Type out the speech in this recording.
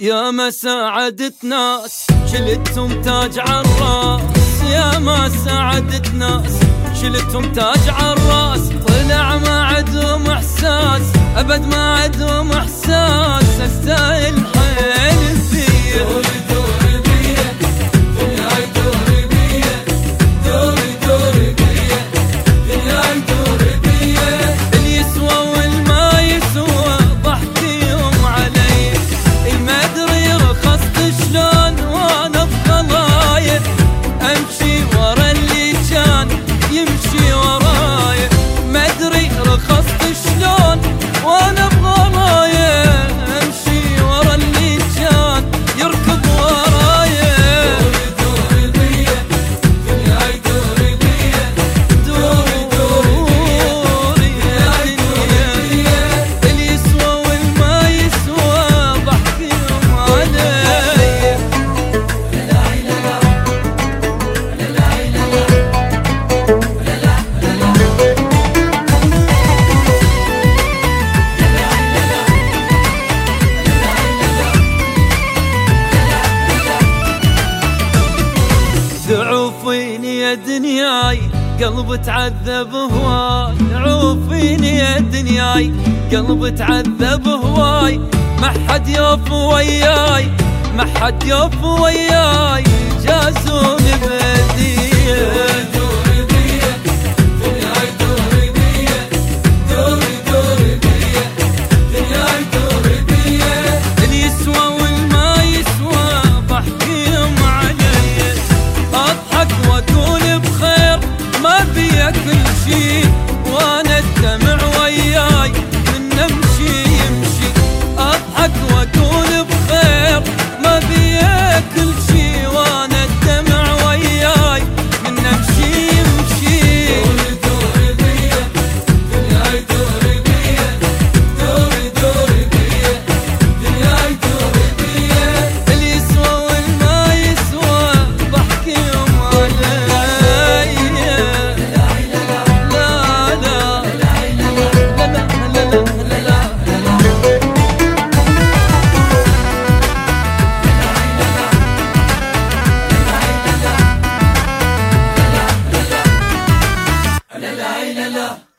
يا ما ساعدت ناس شلتهم تاج عالراس، يا ما ساعدت ناس شلتهم تاج عالراس. طلع ما عدهم احساس ابد، ما عدهم احساس. استاهل حيل فيه دوري بيه، دنياي دوري بيه، دوري بيه، دنياي دوري بيه. اللي يسوى والما يسوى ضحكيهم علي، ما ادري رخصت شلون وانا بخلايا امشي ورا اللي كان يمشي ورايا. ما ادري رخصت شلون وانا بغلايا امشي ورا اللي كان يركض ورايا. دوري بيه، دنياي دوري بيه، دوري اللي يسوى والما يسوى ضحكيهم علي. عوفيني يا دنياي قلب تعذب هواي، عوفيني يا دنياي قلب تعذب هواي. ما حد يوف وياي، ما حد يوف وياي، جازوني بهديه. دوري بيه، دنياي دوري بيه، دوري بيه، دنياي دوري بيه. اللي يسوى والما يسوى ضحكيهم علي. اضحك واقول بخير ما بيا كل شي، وانا الدمع وياي من نمشي يمشي. اضحك واقول بخير ما بيا كل شي، وانا الدمع وياي من نمشي يمشي. دوري بيه، دنياي دوري بيه، دوري بيه، دنياي دوري بيه. اللي يسوى والما يسوى ضحكيهم علي. La la la la